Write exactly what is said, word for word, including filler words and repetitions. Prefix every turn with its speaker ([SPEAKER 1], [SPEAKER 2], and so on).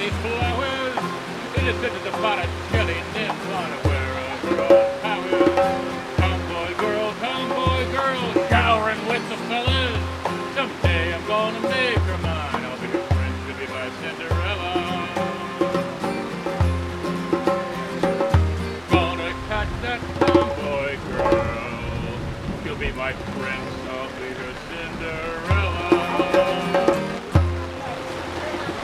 [SPEAKER 1] these flowers. It is good to the Botticelli nymph on a wearer of powers. Tomboy girl, tomboy girl, showering with the fellas. Someday I'm gonna make her mine. I'll be her friend to be my Cinderella. Gonna catch that tomboy girl. She'll be my